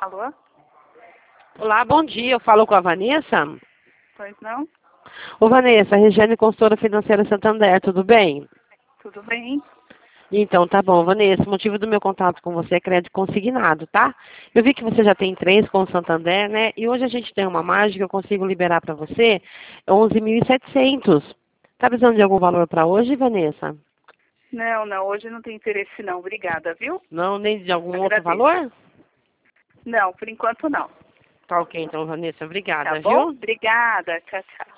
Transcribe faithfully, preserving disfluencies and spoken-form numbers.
Alô? Olá, bom dia. Eu falo com a Vanessa. Pois não? Ô, Vanessa, Regiane, consultora financeira Santander, tudo bem? Tudo bem? Então, tá bom, Vanessa. O motivo do meu contato com você é crédito consignado, tá? Eu vi que você já tem três com o Santander, né? E hoje a gente tem uma margem que eu consigo liberar para você onze mil e setecentos. Tá precisando de algum valor para hoje, Vanessa? Não, não, hoje não tem interesse não. Obrigada, viu? Não, nem de algum outro Agradeço. valor? Não, por enquanto não. Tá ok, então, Vanessa. Obrigada, Tá bom? viu? Obrigada. Tchau, tchau.